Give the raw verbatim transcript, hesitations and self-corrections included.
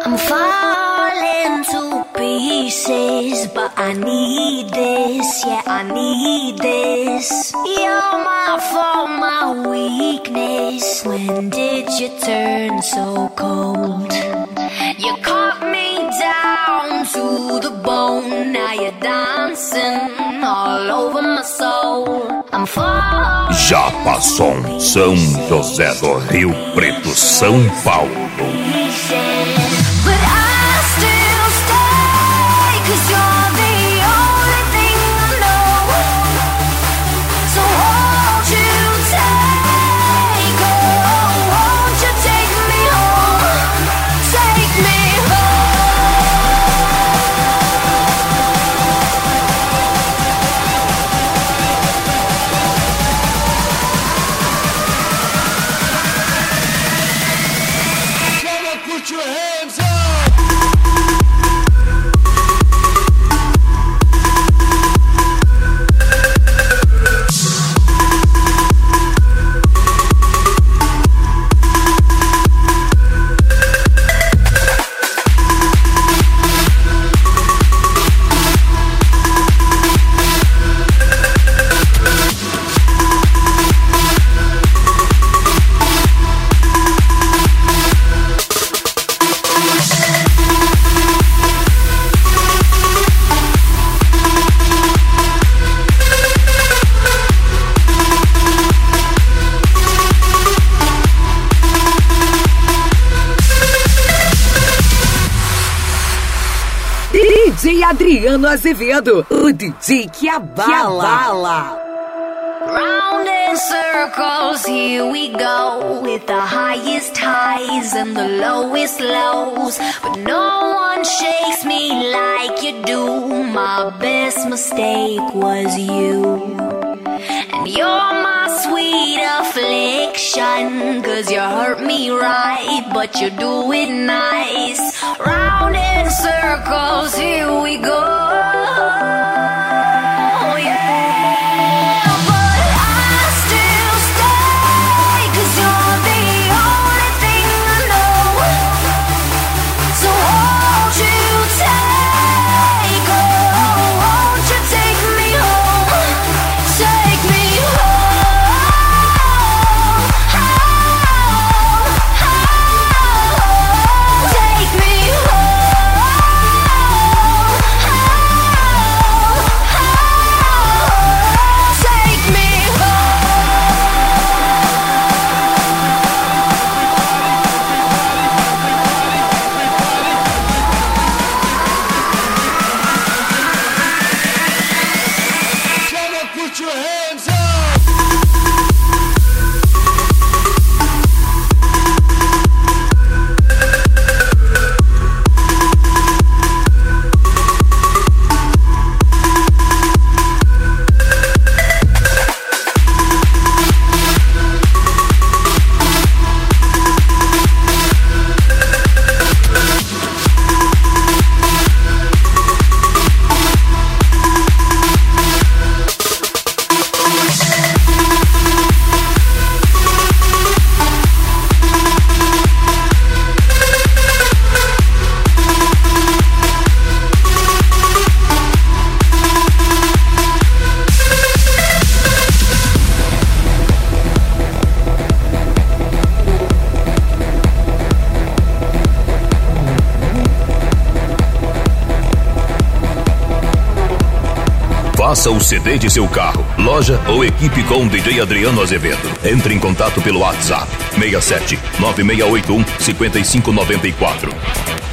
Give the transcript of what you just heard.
I'm falling to pieces, but I need this, yeah, I need this. You're my fault, my weakness. When did you turn so cold? You cut me down to the bone. Now you're dancing all over my soul. I'm falling. Japasson, São José do Rio Preto, São Paulo. But I still stay, 'cause you're the only thing I know. So won't you take, oh, won't you take me home? Take me Put your hands up! D J Adriano Azevedo, o D J que abala. round in circles, here we go, with the highest highs and the lowest lows. But no one shakes me like you do. My best mistake was you. And you're my sweet affliction, 'cause you hurt me right, but you do it nice. Round in circles, here we go. Faça o C D de seu carro, loja ou equipe com D J Adriano Azevedo. Entre em contato pelo WhatsApp seis sete nove seis oito um cinco cinco nove quatro.